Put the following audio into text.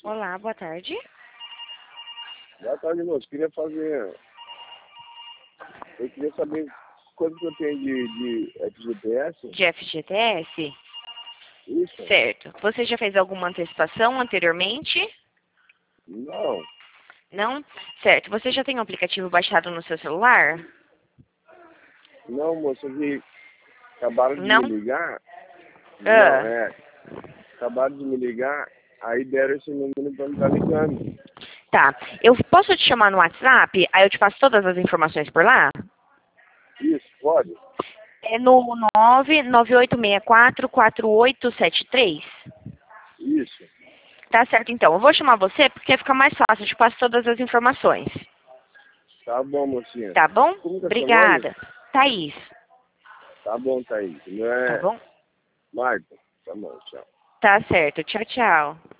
Olá, boa tarde. Boa tarde, moço. Eu queria saber quanto que eu tenho de FGTS. De FGTS? Isso? Certo. Você já fez alguma antecipação anteriormente? Não. Não? Certo. Você já tem o aplicativo baixado no seu celular? Não, moço. Que acabaram de Não? me ligar. Não, Ah, acabaram de me ligar. Aí deram esse número pra me estar ligando. tá. Eu posso te chamar no WhatsApp? Aí eu te passo todas as informações por lá? Isso, pode? É no 998644873. Isso. Tá certo, então. Eu vou chamar você porque fica mais fácil. Eu te passo todas as informações. Tá bom, mocinha. Tá bom? Como que é seu nome? Obrigada. Thaís. Tá bom, Thaís. Não Tá é bom? Marta? Tá bom, tchau. Tá certo. Tchau, tchau.